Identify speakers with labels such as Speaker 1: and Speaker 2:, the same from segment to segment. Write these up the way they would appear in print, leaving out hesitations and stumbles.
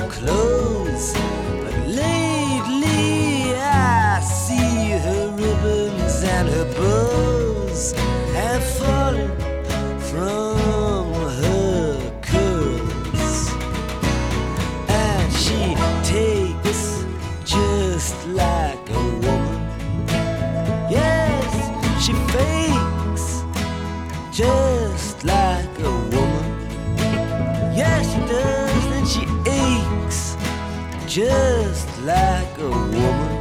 Speaker 1: clothes, but lately I see her ribbons and her bows have fallen from her curls, and she takes just like a woman. Yes, she fakes just like a woman. Yes, she does, and she aches just like a woman.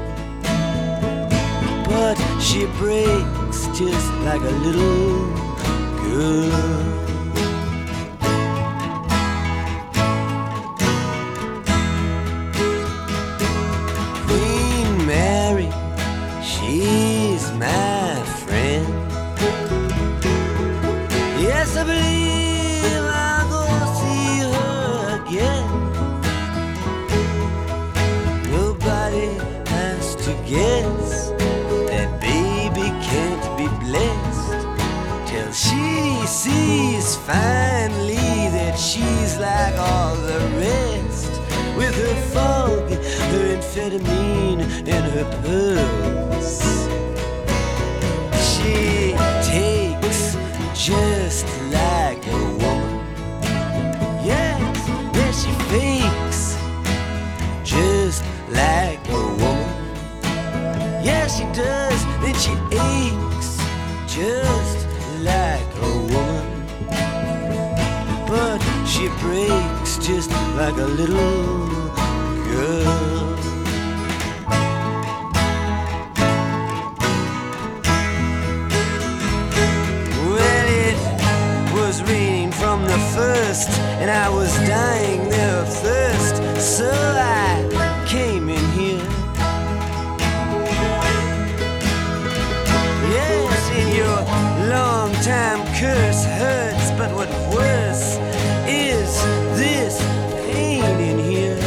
Speaker 1: But she breaks just like a little girl. Queen Mary, she's my friend. Yes, I believe I'll go see her again. Nobody has to guess that baby can't be blessed till she sees finally that she's like all the rest, with her fog, her amphetamine, and her pearls. She takes just like a woman. Yes, yes, she fakes just like a woman. Yes, she does, then she aches just like a woman. But she breaks just like a little girl. Raining from the first, and I was dying there of thirst, so I came in here. Yes, and your long-time curse hurts, but what worse is this pain in here.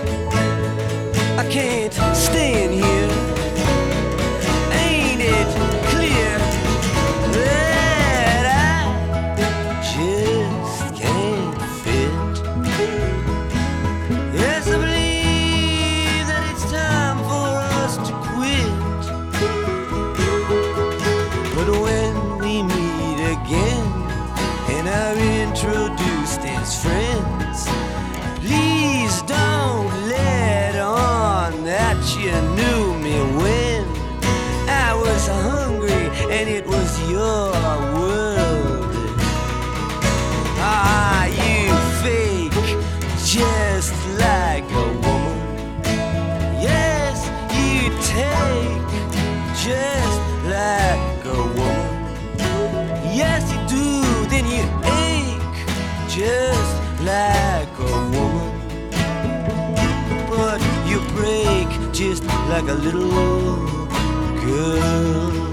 Speaker 1: I can't stay in here. Ain't it clear that I just can't fit? Yes, I believe that it's time for us to quit. But when we meet again and are introduced as friends, please don't let on that you knew me when I was hungry and it was your world. Ah, you fake just like a woman. Yes, you take just like a woman. Yes, you do, then you ache just like a woman. But you break just like a little girl.